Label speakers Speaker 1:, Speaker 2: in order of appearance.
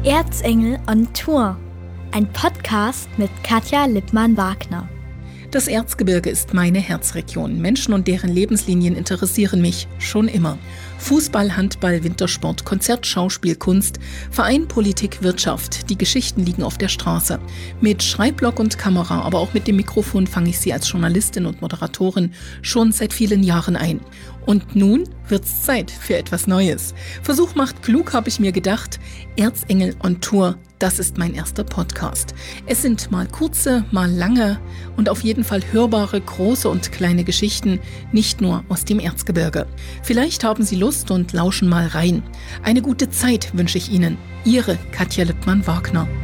Speaker 1: Erzengel on Tour, ein Podcast mit Katja Lippmann-Wagner.
Speaker 2: Das Erzgebirge ist meine Herzregion. Menschen und deren Lebenslinien interessieren mich schon immer. Fußball, Handball, Wintersport, Konzert, Schauspiel, Kunst, Verein, Politik, Wirtschaft. Die Geschichten liegen auf der Straße. Mit Schreibblock und Kamera, aber auch mit dem Mikrofon fange ich sie als Journalistin und Moderatorin schon seit vielen Jahren ein. Und nun wird's Zeit für etwas Neues. Versuch macht klug, habe ich mir gedacht. Erzengel on Tour, das ist mein erster Podcast. Es sind mal kurze, mal lange und auf jeden Fall hörbare, große und kleine Geschichten, nicht nur aus dem Erzgebirge. Vielleicht haben Sie Lust und lauschen mal rein. Eine gute Zeit wünsche ich Ihnen. Ihre Katja Lippmann-Wagner.